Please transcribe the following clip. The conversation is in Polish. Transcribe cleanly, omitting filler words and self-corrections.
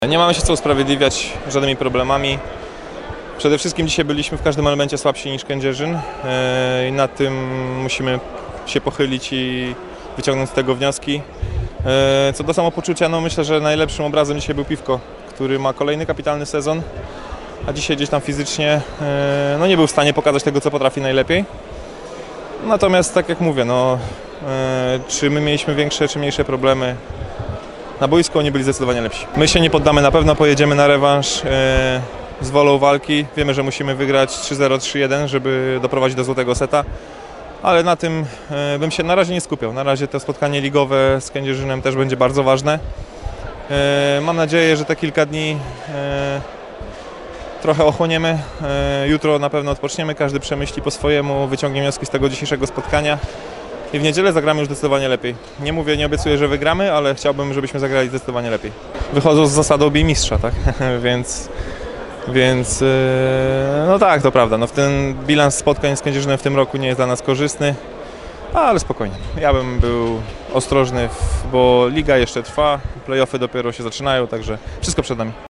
Nie mamy się co usprawiedliwiać żadnymi problemami. Przede wszystkim dzisiaj byliśmy w każdym elemencie słabsi niż Kędzierzyn i nad tym musimy się pochylić i wyciągnąć z tego wnioski. Co do samopoczucia, no myślę, że najlepszym obrazem dzisiaj był Piwko, który ma kolejny kapitalny sezon, a dzisiaj gdzieś tam fizycznie no nie był w stanie pokazać tego, co potrafi najlepiej. Natomiast tak jak mówię, no, czy my mieliśmy większe czy mniejsze problemy na boisku, oni byli zdecydowanie lepsi. My się nie poddamy, na pewno pojedziemy na rewanż z wolą walki. Wiemy, że musimy wygrać 3-0, 3-1, żeby doprowadzić do złotego seta, ale na tym bym się na razie nie skupiał. Na razie to spotkanie ligowe z Kędzierzynem też będzie bardzo ważne. Mam nadzieję, że te kilka dni trochę ochłoniemy. Jutro na pewno odpoczniemy, każdy przemyśli po swojemu, wyciągnie wnioski z tego dzisiejszego spotkania. I w niedzielę zagramy już zdecydowanie lepiej. Nie mówię, nie obiecuję, że wygramy, ale chciałbym, żebyśmy zagrali zdecydowanie lepiej. Wychodzą z zasadą bij mistrza, tak? więc no tak, to prawda. No ten bilans spotkań z Kędzierzynem w tym roku nie jest dla nas korzystny, ale spokojnie. Ja bym był ostrożny, bo liga jeszcze trwa, play-offy dopiero się zaczynają, także wszystko przed nami.